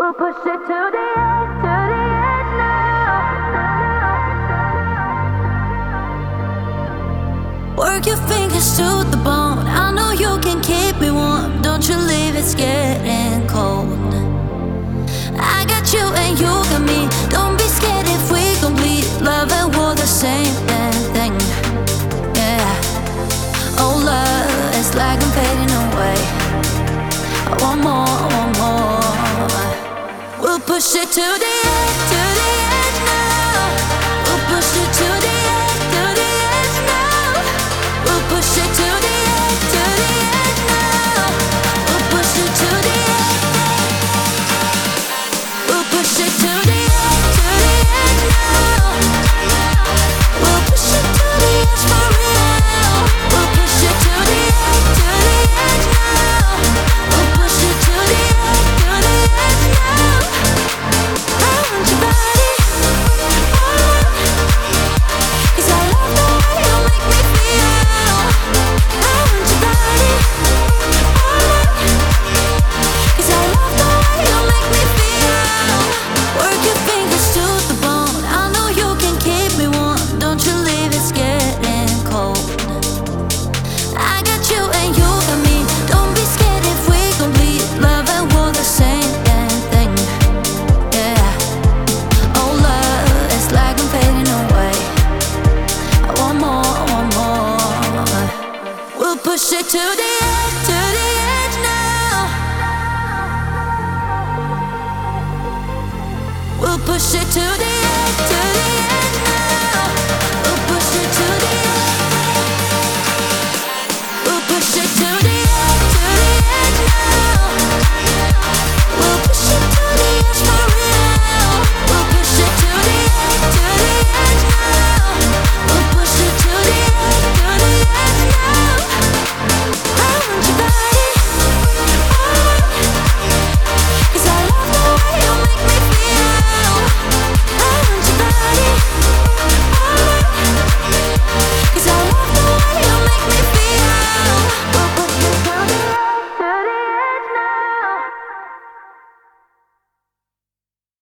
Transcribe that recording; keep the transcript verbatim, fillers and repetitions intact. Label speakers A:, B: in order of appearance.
A: We'll push it to the edge, to the edge now. Work your fingers to the bone. I know you can keep me warm. Don't you leave, it's getting cold. I got you and you got me. Don't be scared if we complete love and war, the same damn thing. Yeah. Oh, love, it's like I'm fading away. I want more, I want more. We'll push it to the edge, to the edge now. We'll push it to the edge, to the edge now. We'll push it to the edge, to the edge now. We'll push it to the edge. We'll push it to the edge, to the edge now. We'll push it to the edge for real. We'll push it to the edge, to the edge now. We'll push it to the edge, to the edge now. I want your body, oh, 'cause I love the way you make me feel. I want your body, oh, 'cause I love the way you make me feel. Work your fingers to the bone. I know you can keep me warm. Don't you leave, it's getting cold. I got you and you got me. Don't be scared if we complete love and war, the same damn thing. Yeah. Oh, love, it's like I'm fading away. I want more, I want more. We'll push it to the edge, to the edge now. We'll push it to the edge, to the edge.